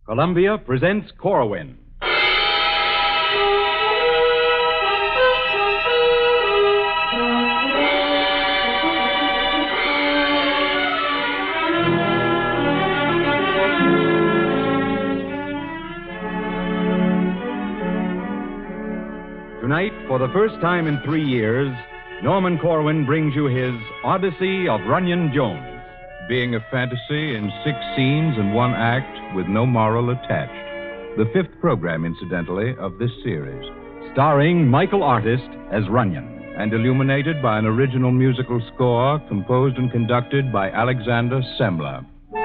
Columbia presents Corwin. Tonight, for the first time in 3 years, Norman Corwin brings you his Odyssey of Runyon Jones. Being a fantasy in 6 scenes and 1 act with no moral attached. The 5th program, incidentally, of this series. Starring Michael Artist as Runyon. And illuminated by an original musical score composed and conducted by Alexander Semler.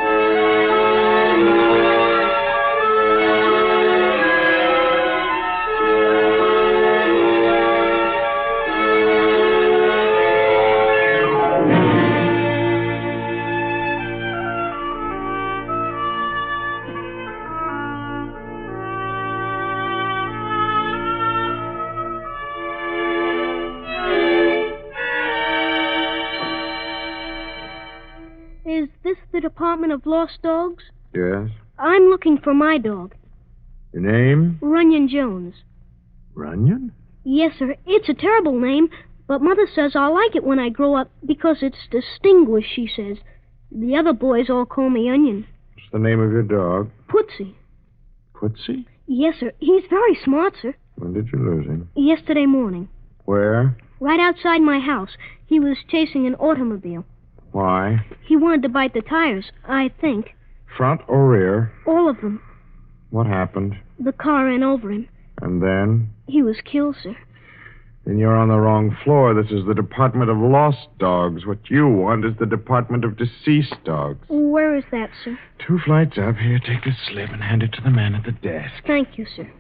Is this the Department of Lost Dogs? Yes. I'm looking for my dog. Your name? Runyon Jones. Runyon? Yes, sir. It's a terrible name, but Mother says I'll like it when I grow up because it's distinguished, she says. The other boys all call me Onion. What's the name of your dog? Pootsy. Pootsy? Yes, sir. He's very smart, sir. When did you lose him? Yesterday morning. Where? Right outside my house. He was chasing an automobile. Why? He wanted to bite the tires, I think. Front or rear? All of them. What happened? The car ran over him. And then? He was killed, sir. Then you're on the wrong floor. This is the Department of Lost Dogs. What you want is the Department of Deceased Dogs. Where is that, sir? 2 flights up. Here, take this slip and hand it to the man at the desk. Thank you, sir.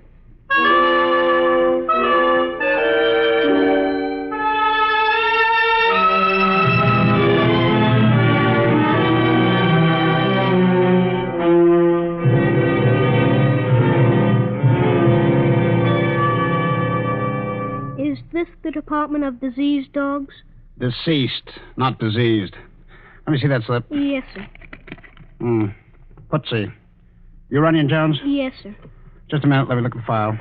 Is this the Department of Diseased Dogs? Deceased, not diseased. Let me see that slip. Yes, sir. Pootsy. You Runyon Jones? Yes, sir. Just a minute, let me look at the file.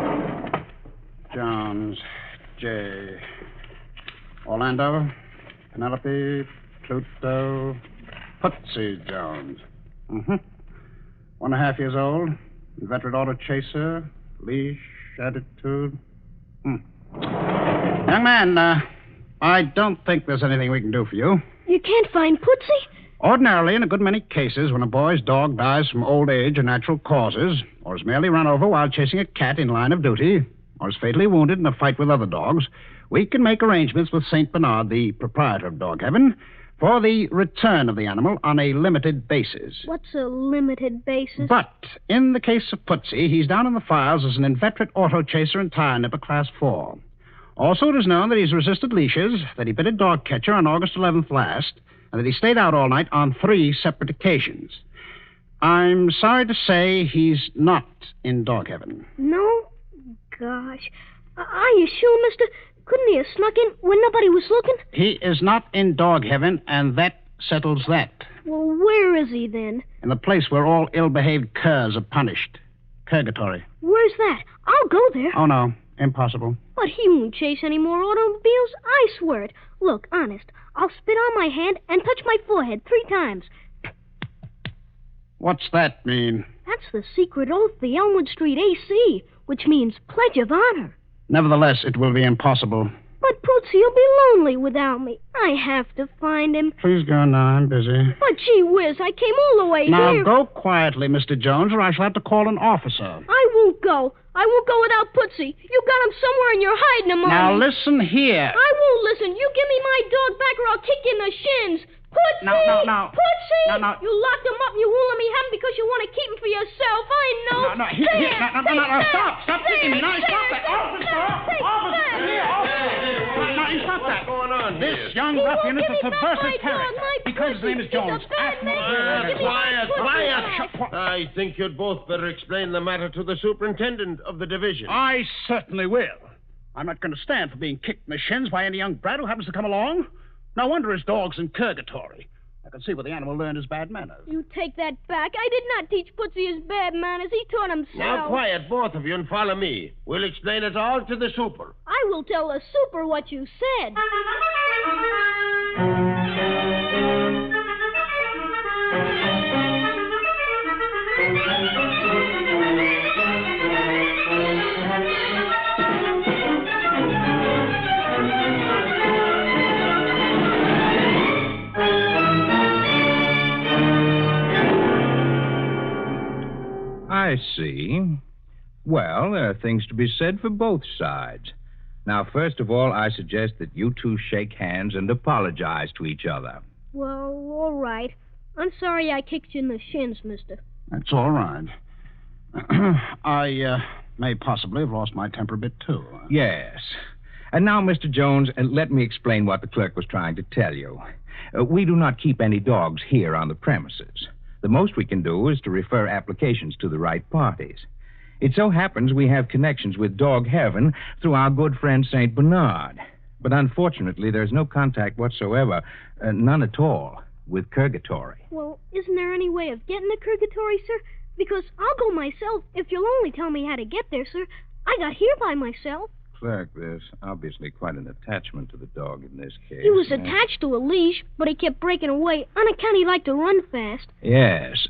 Jones, J. Orlando, Penelope, Pluto, Pootsy Jones. 1.5 years old, inveterate auto chaser, leash, attitude. Young man, I don't think there's anything we can do for you. You can't find Pootsy? Ordinarily, in a good many cases, when a boy's dog dies from old age or natural causes, or is merely run over while chasing a cat in line of duty, or is fatally wounded in a fight with other dogs, we can make arrangements with St. Bernard, the proprietor of Dog Heaven, for the return of the animal on a limited basis. What's a limited basis? But in the case of Pootsy, he's down in the files as an inveterate auto chaser and tire nipper class 4. Also, it is known that he's resisted leashes, that he bit a dog catcher on August 11th last, and that he stayed out all night on 3 separate occasions. I'm sorry to say he's not in Dog Heaven. No? Gosh. Are you sure, mister? Couldn't he have snuck in when nobody was looking? He is not in Dog Heaven, and that settles that. Well, where is he then? In the place where all ill-behaved curs are punished. Purgatory. Where's that? I'll go there. Oh, no. Impossible. But he won't chase any more automobiles. I swear it. Look, honest, I'll spit on my hand and touch my forehead 3 times. What's that mean? That's the secret oath, the Elmwood Street AC, which means Pledge of Honor. Nevertheless, it will be impossible. But Pootsy'll be lonely without me. I have to find him. Please go now. I'm busy. But gee whiz, I came all the way Now, here. go quietly, Mr. Jones, or I shall have to call an officer. I won't go. I won't go without Pootsy. You got him somewhere and you're hiding him on Now, me. listen here. I won't listen. You give me my dog back or I'll kick you in the shins. Pootsy! No. Pootsy! No. You locked him up and you won't let me have him because you want to keep him for yourself. I know. No. Stop kicking me. Now, stop that. Officer! Now, you stop that. What's going on here? This young ruffian is a subversive character. He claims his name is Jones. Quiet. I think you'd both better explain the matter to the superintendent of the division. I certainly will. I'm not going to stand for being kicked in the shins by any young brat who happens to come along. No wonder his dog's in purgatory. I could see where the animal learned his bad manners. You take that back. I did not teach Putsy his bad manners. He taught himself. Now, quiet, both of you, and follow me. We'll explain it all to the super. I will tell the super what you said. I see. Well, there are things to be said for both sides. Now, first of all, I suggest that you two shake hands and apologize to each other. Well, all right. I'm sorry I kicked you in the shins, mister. That's all right. I may possibly have lost my temper a bit, too. Yes. And now, Mr. Jones, let me explain what the clerk was trying to tell you. We do not keep any dogs here on the premises. The most we can do is to refer applications to the right parties. It so happens we have connections with Dog Heaven through our good friend St. Bernard. But unfortunately, there's no contact whatsoever, none at all, with Purgatory. Well, isn't there any way of getting to Purgatory, sir? Because I'll go myself if you'll only tell me how to get there, sir. I got here by myself. Clerk, there's obviously quite an attachment to the dog in this case. He was attached to a leash, but he kept breaking away on account he liked to run fast. Yes.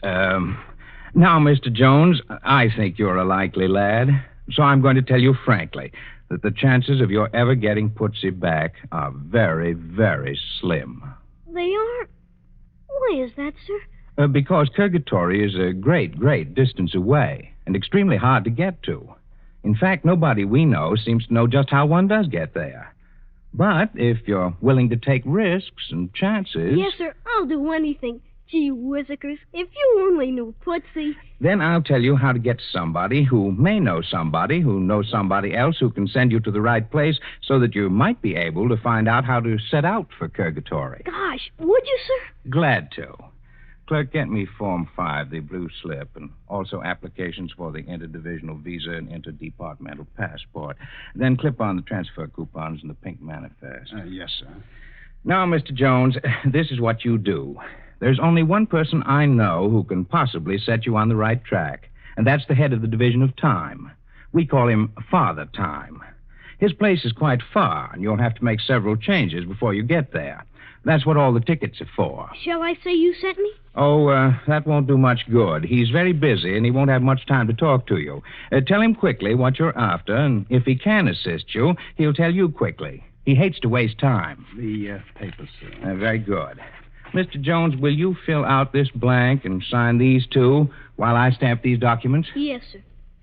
Now, Mr. Jones, I think you're a likely lad, so I'm going to tell you frankly that the chances of your ever getting Putsy back are very, very slim. They are? Why is that, sir? Because Purgatory is a great, great distance away and extremely hard to get to. In fact, nobody we know seems to know just how one does get there. But if you're willing to take risks and chances... Yes, sir, I'll do anything. Gee whizzikers, if you only knew Putsy... Then I'll tell you how to get somebody who may know somebody who knows somebody else who can send you to the right place so that you might be able to find out how to set out for Purgatory. Gosh, would you, sir? Glad to. Clerk, get me Form 5, the blue slip, and also applications for the interdivisional visa and interdepartmental passport. Then clip on the transfer coupons and the pink manifest. Yes, sir. Now, Mr. Jones, this is what you do. There's only one person I know who can possibly set you on the right track, and that's the head of the Division of Time. We call him Father Time. His place is quite far, and you'll have to make several changes before you get there. That's what all the tickets are for. Shall I say you sent me? Oh, that won't do much good. He's very busy, and he won't have much time to talk to you. Tell him quickly what you're after, and if he can assist you, he'll tell you quickly. He hates to waste time. The papers, sir. Very good. Mr. Jones, will you fill out this blank and sign these two while I stamp these documents? Yes, sir.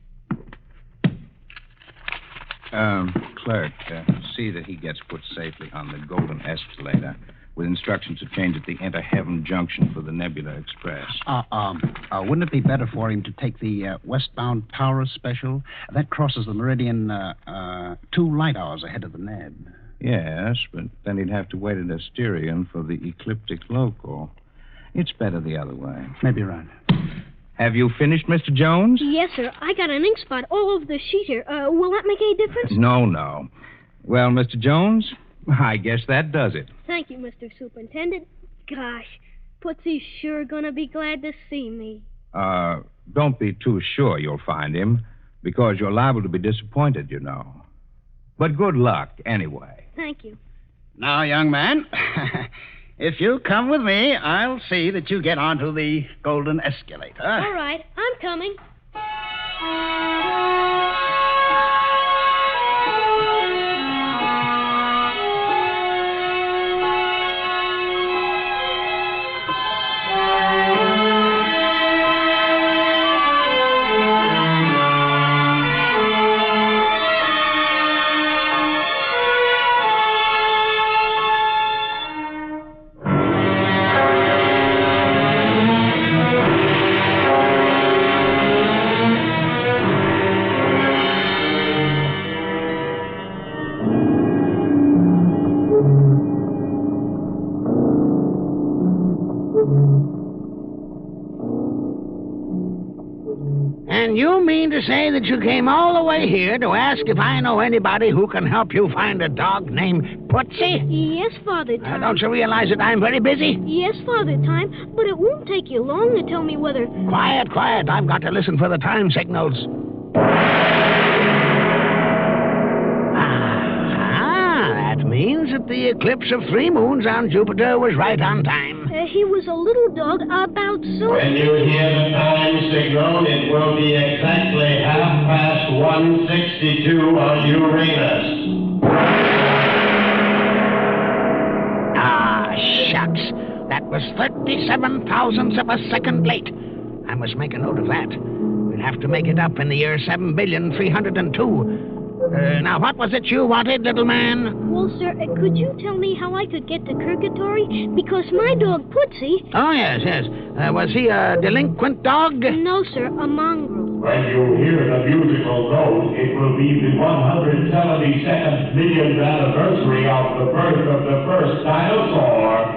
Clerk, see that he gets put safely on the Golden Escalator with instructions to change at the Inter-Heaven Junction for the Nebula Express. Wouldn't it be better for him to take the westbound Power Special? That crosses the meridian 2 light hours ahead of the Neb. Yes, but then he'd have to wait at Asterion for the Ecliptic Local. It's better the other way. Maybe right. Have you finished, Mr. Jones? Yes, sir. I got an ink spot all over the sheet here. Will that make any difference? No. Well, Mr. Jones, I guess that does it. Thank you, Mr. Superintendent. Gosh, Putsy's sure gonna be glad to see me. Don't be too sure you'll find him, because you're liable to be disappointed, you know. But good luck, anyway. Thank you. Now, young man, if you come with me, I'll see that you get onto the Golden Escalator. All right, I'm coming. And you mean to say that you came all the way here to ask if I know anybody who can help you find a dog named Putsy? Yes, Father Time. Don't you realize that I'm very busy? Yes, Father Time, but it won't take you long to tell me whether... Quiet, quiet. I've got to listen for the time signals. That means that the eclipse of 3 moons on Jupiter was right on time. He was a little dog about so... When you hear the time signal, it will be exactly 1:62 on Uranus. Shucks. That was 37 thousandths of a second late. I must make a note of that. We'll have to make it up in the year 7,302,000,000. Now, what was it you wanted, little man? Well, sir, could you tell me how I could get to Purgatory? Because my dog, Putsy... Oh, yes. Was he a delinquent dog? No, sir, a mongrel. When you hear the musical note, it will be the 172nd millionth anniversary of the birth of the first dinosaur.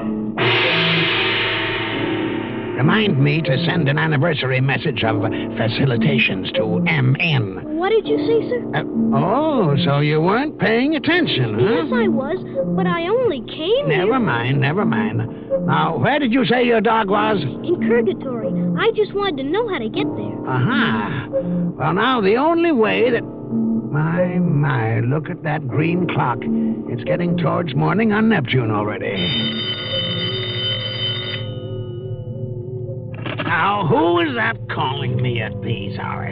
Remind me to send an anniversary message of facilitations to MN. What did you say, sir? So you weren't paying attention, huh? Yes, I was, but I only came Never here... mind. Now, where did you say your dog was? In Purgatory. I just wanted to know how to get there. Well, now, the only way that... My, look at that green clock. It's getting towards morning on Neptune already. Now, who is that calling me at these hours?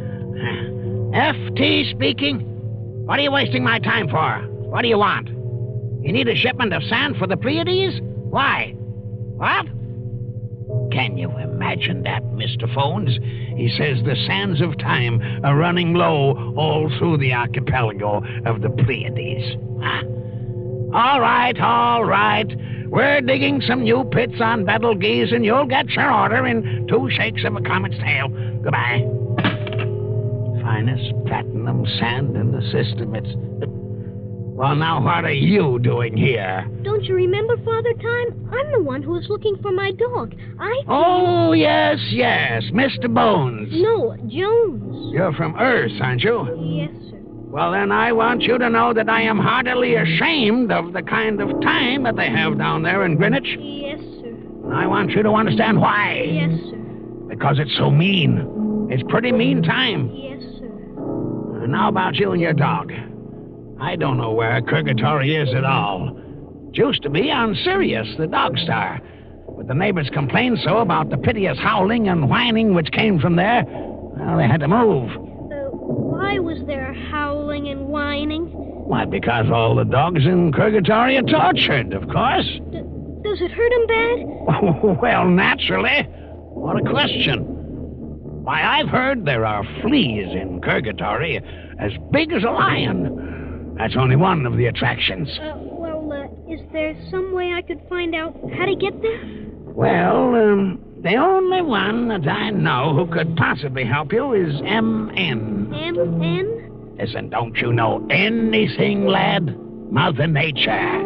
FT speaking? What are you wasting my time for? What do you want? You need a shipment of sand for the Pleiades? Why? What? Can you imagine that, Mr. Phones? He says the sands of time are running low all through the archipelago of the Pleiades. All right. We're digging some new pits on Betelgeuse, and you'll get your order in 2 shakes of a comet's tail. Goodbye. Finest platinum sand in the system. Well, now what are you doing here? Don't you remember, Father Time? I'm the one who was looking for my dog. Oh, yes, Mr. Bones. No, Jones. You're from Earth, aren't you? Yes, sir. Well, then I want you to know that I am heartily ashamed of the kind of time that they have down there in Greenwich. Yes, sir. I want you to understand why. Yes, sir. Because it's so mean. It's pretty mean time. Yes, sir. Now about you and your dog. I don't know where Purgatory is at all. It used to be on Sirius, the dog star. But the neighbors complained so about the piteous howling and whining which came from there, well, they had to move. Why was there howling and whining? Why, because all the dogs in Purgatory are tortured, of course. Does it hurt them bad? Well, naturally. What a question. Why, I've heard there are fleas in Purgatory as big as a lion. That's only one of the attractions. Is there some way I could find out how to get there? Well, the only one that I know who could possibly help you is MN. MN? Listen, don't you know anything, lad? Mother Nature.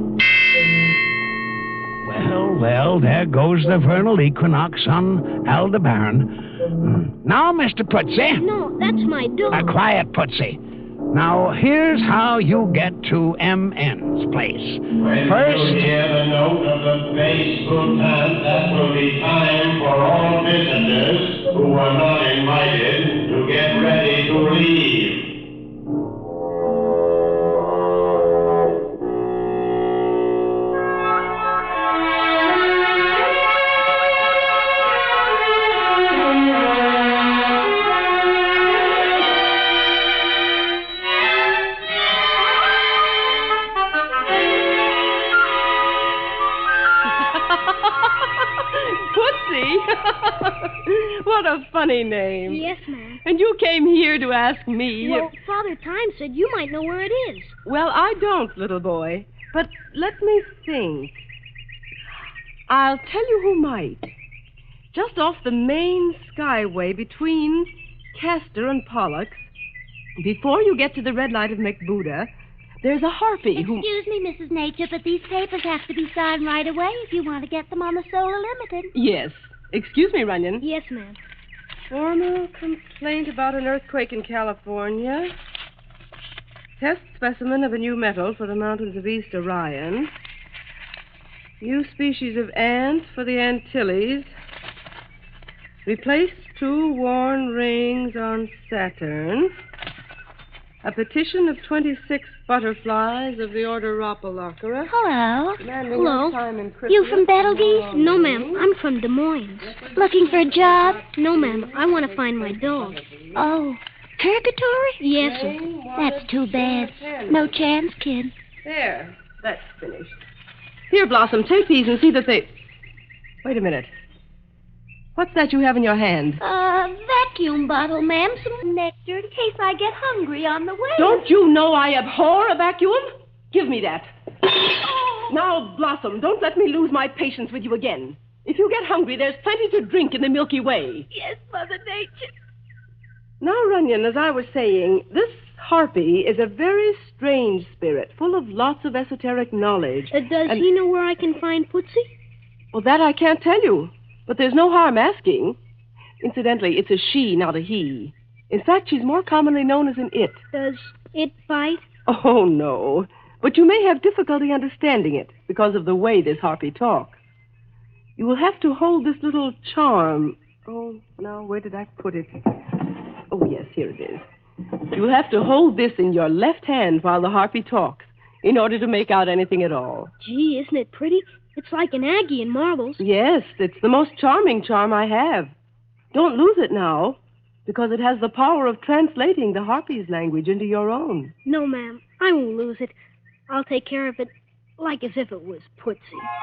Well, there goes the vernal equinox on Aldebaran. Now, Mr. Putsy. No, that's my dog. Quiet, Putsy. Now, here's how you get to MN's place. When First... you hear the note of the bass Bhutan, that will be time for all visitors who are not invited to get ready to leave. What a funny name. Yes, ma'am. And you came here to ask me. Well, Father Time said you might know where it is. Well, I don't, little boy. But let me think. I'll tell you who might. Just off the main skyway between Castor and Pollux, before you get to the red light of McBuda, there's a harpy who... Excuse me, Mrs. Nature, but these papers have to be signed right away if you want to get them on the Solar Limited. Yes. Excuse me, Runyon. Yes, ma'am. Formal complaint about an earthquake in California. Test specimen of a new metal for the mountains of East Orion. New species of ant for the Antilles. Replace 2 worn rings on Saturn. A petition of 26 butterflies of the order Rhopalocera. Hello. Hello. You from Betelgeuse? No, ma'am. I'm from Des Moines. Looking for a job? No, ma'am. I want to find my dog. Oh, purgatory? Yes, sir. That's too bad. No chance, kid. There. That's finished. Here, Blossom, take these and see that they... Wait a minute. What's that you have in your hand? Vacuum bottle, ma'am. Some nectar in case I get hungry on the way. Don't you know I abhor a vacuum? Give me that. Now, Blossom, don't let me lose my patience with you again. If you get hungry, there's plenty to drink in the Milky Way. Yes, Mother Nature. Now, Runyon, as I was saying, this harpy is a very strange spirit, full of lots of esoteric knowledge. Does he know where I can find Pootsie? Well, that I can't tell you. But there's no harm asking. Incidentally, it's a she, not a he. In fact, she's more commonly known as an it. Does it bite? Oh, no. But you may have difficulty understanding it because of the way this harpy talks. You will have to hold this little charm. Oh, now, where did I put it? Oh, yes, here it is. You'll have to hold this in your left hand while the harpy talks in order to make out anything at all. Gee, isn't it pretty? It's like an Aggie in marbles. Yes, it's the most charming charm I have. Don't lose it now, because it has the power of translating the harpy's language into your own. No, ma'am. I won't lose it. I'll take care of it like as if it was Pootsie.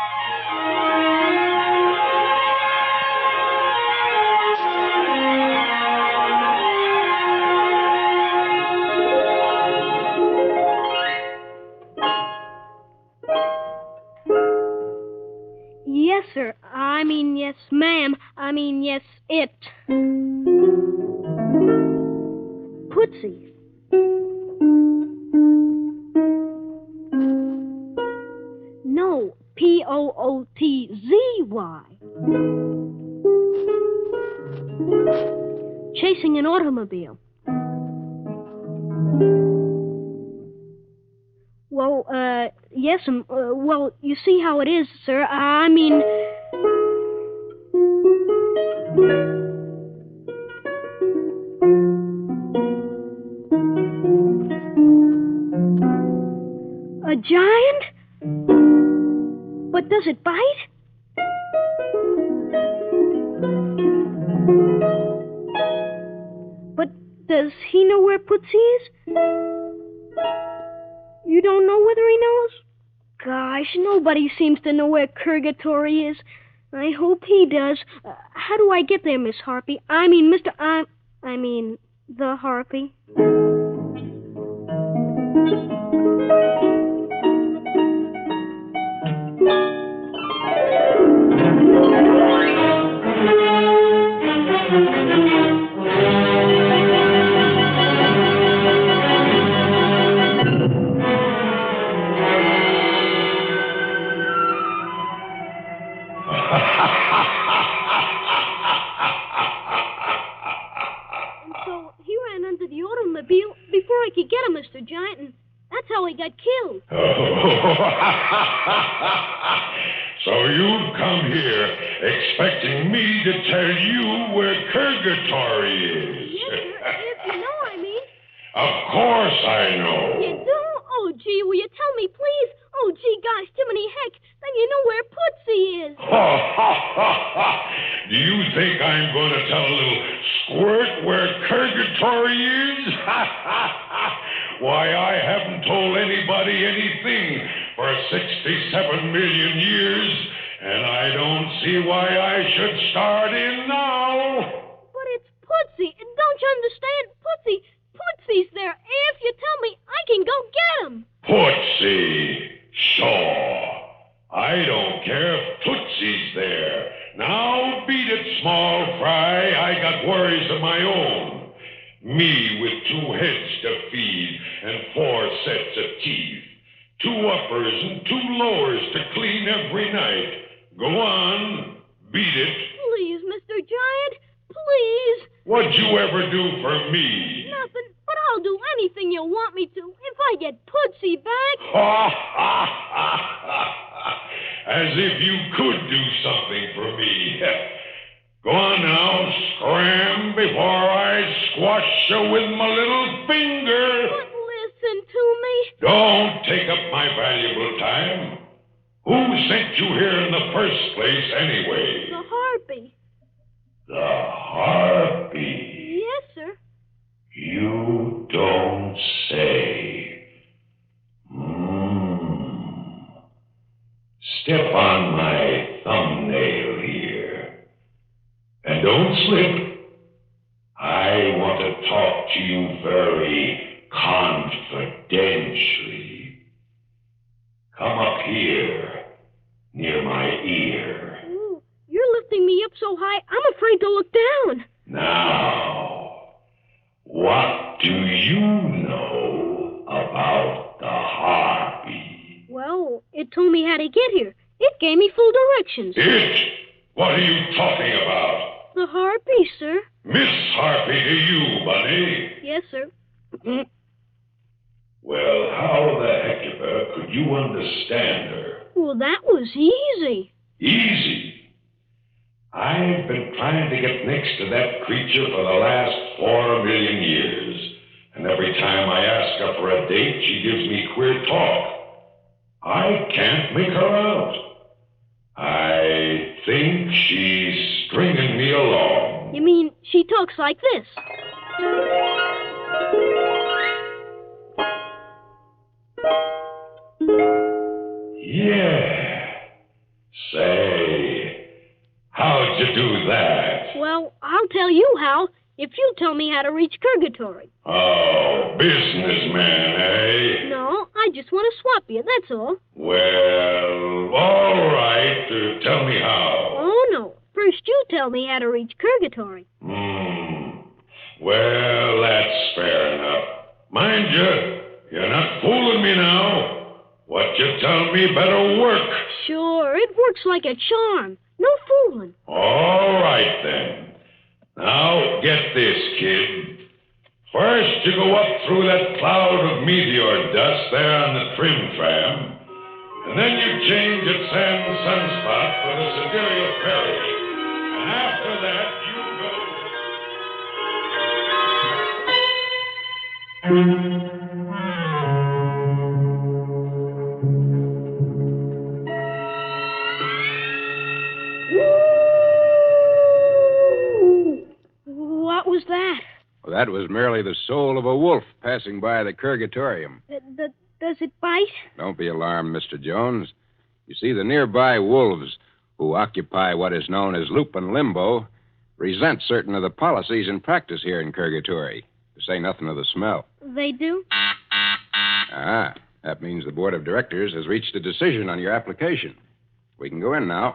Yes, sir. I mean, yes, ma'am. I mean, yes, it. Pootsie. No, P-O-O-T-Z-Y. Chasing an automobile. Well, yes, well, you see how it is, sir. I mean... A giant? But does it bite? But does he know where Pootsie is? You don't know whether he knows? Gosh, nobody seems to know where Purgatory is. I hope he does. How do I get there, Miss Harpy? I mean, the Harpy. Before I could get him, Mr. Giant, and that's how he got killed. So you've come here expecting me to tell you where Purgatory is? Yes, sir. If you know, I mean. Of course I know. You do? Oh, gee, will you tell me, please? Oh, gee, gosh, Jiminy heck, then you know where Pootsie is. Do you think I'm going to tell a little squirt where Purgatory is? Why, I haven't told anybody anything for 67 million years, and I don't see why I should start in now. But it's Pootsie. Don't you understand? Pootsie's there. If you tell me, I can go get him. Pootsie? Sure. I don't care if Tootsie's there. Now beat it, small fry. I got worries of my own. Me with 2 heads to feed and 4 sets of teeth. 2 uppers and 2 lowers to clean every night. Go on, beat it. Please, Mr. Giant, please. What'd you ever do for me? Nothing, but I'll do anything you want me to if I get Pudsey back. Ha, ha, ha, ha. As if you could do something for me. Go on now, scram before I squash you with my little finger. But listen to me. Don't take up my valuable time. Who sent you here in the first place, anyway? The harpy. The harpy? Yes, sir. You don't say. Step on my thumbnail here. And don't slip. I want to talk to you very confidentially. Come up here, near my ear. Ooh, you're lifting me up so high, I'm afraid to look down. Now, what do you know about the harpy? Well, it told me how to get here. It gave me full directions. It? What are you talking about? The harpy, sir. Miss Harpy to you, Bunny. Yes, sir. Well, how the heck could you understand her? Well, that was easy. Easy. I've been trying to get next to that creature for the last 4 million years. And every time I ask her for a date, she gives me queer talk. I can't make her out. I think she's stringing me along. You mean she talks like this? Yeah. Say, how'd you do that? Well, I'll tell you how, if you tell me how to reach Purgatory. Oh, businessman, eh? No, I just want to swap you, that's all. Well, all right. Tell me how. Oh, no. First you tell me how to reach Purgatory. Well, that's fair enough. Mind you, you're not fooling me now. What you tell me better work. Sure, it works like a charm. No fooling. All right, then. Now, get this, kid. First, you go up through that cloud of meteor dust there on the trim tram, and then you change at San Sunspot for the Sidereal Ferry. And after that, you What was that? Well, that was merely the soul of a wolf passing by the Purgatorium. Does it bite? Don't be alarmed, Mr. Jones. You see, the nearby wolves, who occupy what is known as Lupin Limbo, resent certain of the policies in practice here in Purgatory, to say nothing of the smell. They do? Ah, that means the board of directors has reached a decision on your application. We can go in now.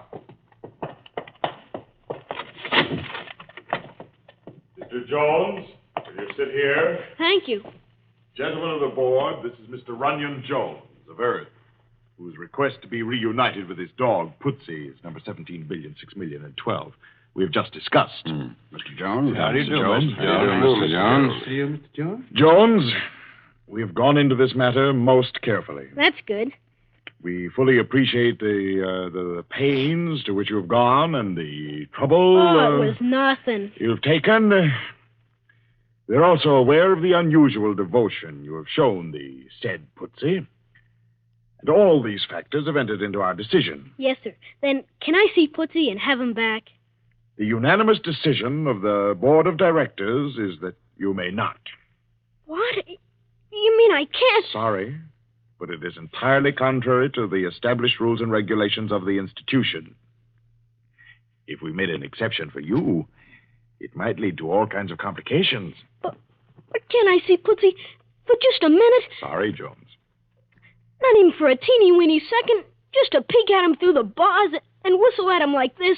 Mr. Jones, will you sit here? Thank you. Gentlemen of the board, this is Mr. Runyon Jones of Earth, whose request to be reunited with his dog, Pudsey, is number 17,006,012. We have just discussed. Mr. Jones? How do you do, Jones? How do you do, Mr. Jones? See you, Mr. Jones? Jones, we have gone into this matter most carefully. That's good. We fully appreciate the pains to which you have gone and the trouble Oh, it was nothing. you've taken. We're also aware of the unusual devotion you have shown the said Pudsey. And all these factors have entered into our decision. Yes, sir. Then can I see Pudsey and have him back? The unanimous decision of the board of directors is that you may not. What? You mean I can't? Sorry, but it is entirely contrary to the established rules and regulations of the institution. If we made an exception for you, it might lead to all kinds of complications. But can I see Pudsey for just a minute? Sorry, Jones. Not even for a teeny-weeny second. Just to peek at him through the bars and whistle at him like this.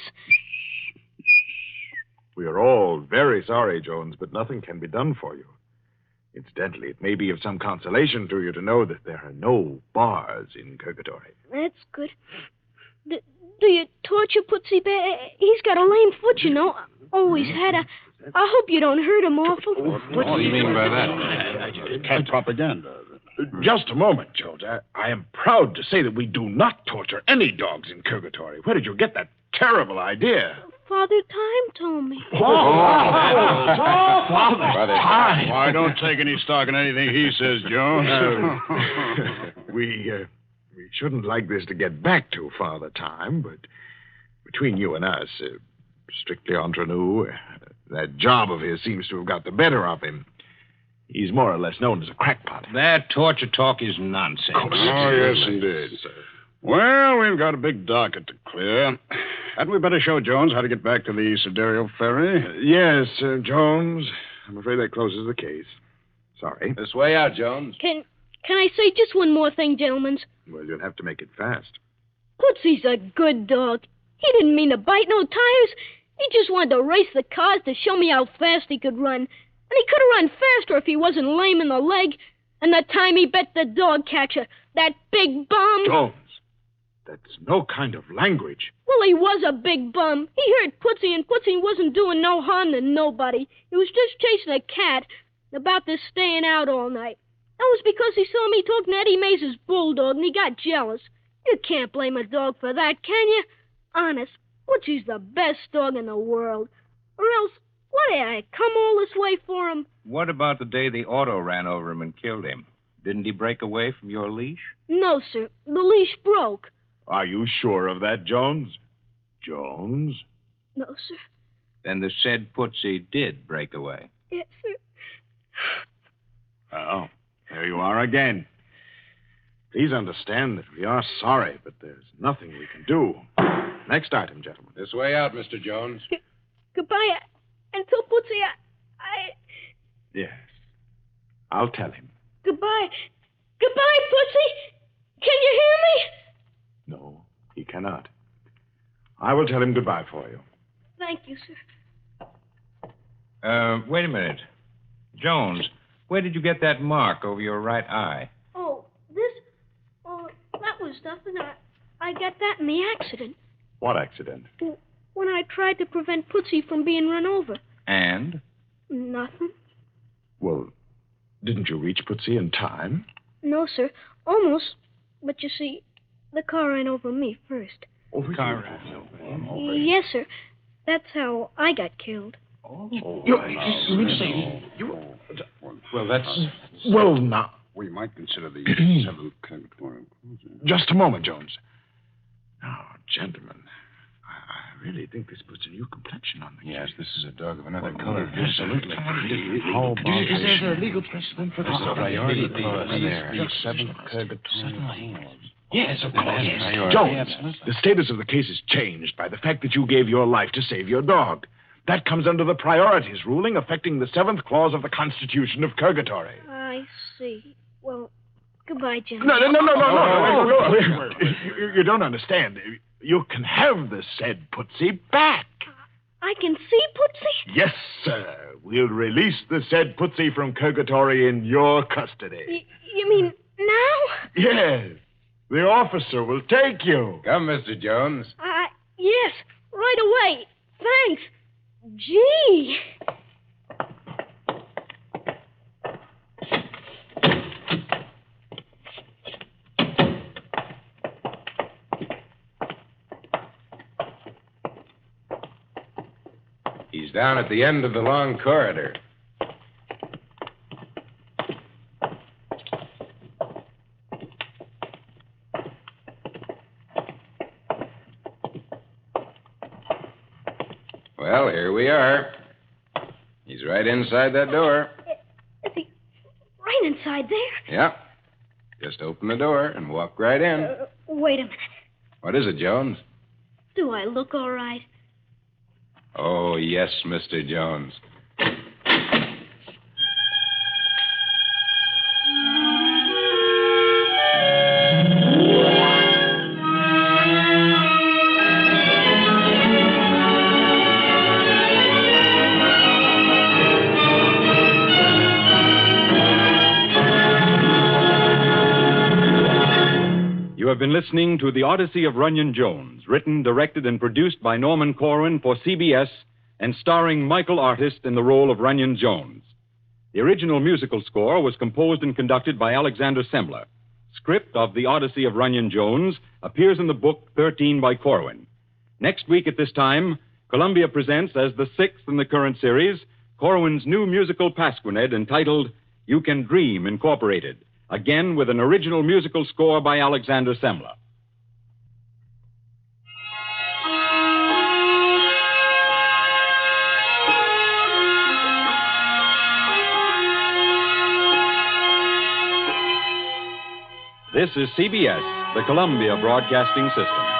We are all very sorry, Jones, but nothing can be done for you. Incidentally, it may be of some consolation to you to know that there are no bars in Purgatory. That's good. Do you torture Putsy Bear? He's got a lame foot, you know. Always had a... I hope you don't hurt him awful. What do you mean by that? Cat propaganda. Just a moment, Jones. I am proud to say that we do not torture any dogs in Purgatory. Where did you get that terrible idea? Father Time told me. Father Time. Why, don't take any stock in anything he says, Jones. We shouldn't like this to get back to Father Time, but between you and us, strictly entre nous, that job of his seems to have got the better of him. He's more or less known as a crackpot. That torture talk is nonsense. Oh, yes, indeed. Well, we've got a big docket to clear. Hadn't we better show Jones how to get back to the Sidereal Ferry? Yes, Jones. I'm afraid that closes the case. Sorry. This way out, Jones. Can I say just one more thing, gentlemen? Well, you'll have to make it fast. Putsy's a good dog. He didn't mean to bite no tires. He just wanted to race the cars to show me how fast he could run. And he could have run faster if he wasn't lame in the leg. And the time he bet the dog catcher, that big bum... Jones, that's no kind of language. Well, he was a big bum. He hurt Putsy, and Putsy wasn't doing no harm to nobody. He was just chasing a cat about this staying out all night. That was because he saw me talking to Eddie Mays' bulldog, and he got jealous. You can't blame a dog for that, can you? Honest, Putsy's the best dog in the world. Or else, what did I come all this way for him? What about the day the auto ran over him and killed him? Didn't he break away from your leash? No, sir. The leash broke. Are you sure of that, Jones? Jones? No, sir. Then the said Putsy did break away. Yes, sir. Oh, there you are again. Please understand that we are sorry, but there's nothing we can do. Next item, gentlemen. This way out, Mr. Jones. Goodbye. Until Putsy, I... Yes. I'll tell him. Goodbye. Goodbye, Putsy. Can you hear me? No, he cannot. I will tell him goodbye for you. Thank you, sir. Wait a minute. Jones, where did you get that mark over your right eye? Oh, this? Oh, that was nothing. I got that in the accident. What accident? When I tried to prevent Putsy from being run over. And? Nothing. Well, didn't you reach Putsy in time? No, sir. Almost. But you see, the car ran over me first. Oh, the car ran over. Yes, sir. That's how I got killed. Oh, you mean to say you... Well, that's... Well, now... We might consider the seventh Purgatory. Just a moment, Jones. Now, gentlemen, I really think this puts a new complexion on the case. Yes, this is a dog of another color. Absolutely. How about... Is there a legal precedent for this? There's a priority clause there. The seventh Purgatory. Yes, of course. Yes. Jones, the status of the case is changed by the fact that you gave your life to save your dog. That comes under the priorities ruling affecting the seventh clause of the Constitution of Purgatory. I see. Well, goodbye, gentlemen. No. You don't understand. You can have the said Putsy back. I can see Putsy? Yes, sir. We'll release the said Putsy from Purgatory in your custody. You mean now? Yes. The officer will take you. Come, Mr. Jones. Yes, right away. Thanks. Gee. He's down at the end of the long corridor. Well, here we are. He's right inside that door. Is he right inside there? Yep. Just open the door and walk right in. Wait a minute. What is it, Jones? Do I look all right? Oh, yes, Mr. Jones. You have been listening to The Odyssey of Runyon Jones, written, directed, and produced by Norman Corwin for CBS and starring Michael Artist in the role of Runyon Jones. The original musical score was composed and conducted by Alexander Semmler. Script of The Odyssey of Runyon Jones appears in the book 13 by Corwin. Next week at this time, Columbia presents as the sixth in the current series Corwin's new musical pasquinade entitled You Can Dream, Incorporated, again with an original musical score by Alexander Semmler. This is CBS, the Columbia Broadcasting System.